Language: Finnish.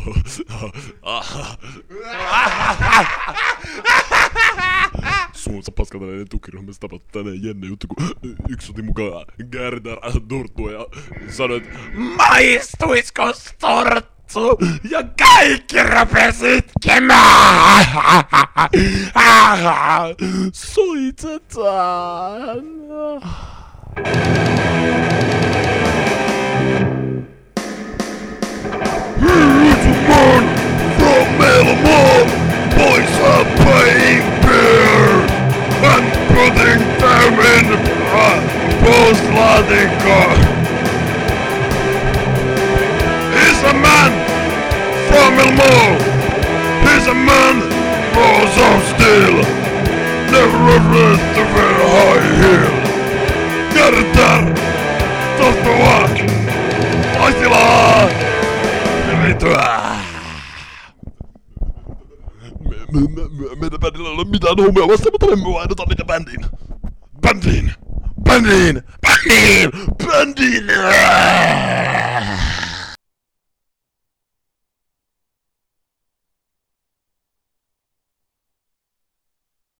Suunsa paskatainen tukiryhmässä tapahtui tänään jännä juttu, kun yksi otti mukaan Gerdar torttua ja sanoi, että maistuisko torttu? Ja kaikki rupes itkemään! Soitetaan! Here's a man from Malmö, boys are playing beer and putting them in postlaatikko. He's a man from Malmö, he's a man rose of steel, never afraid to wear high heel. Gerdar, tohtua, aistilaa! Meidän bändillä ei ole mitään hommia vasta, mutta me vaihdetaan niitä bändiin! Bändiin!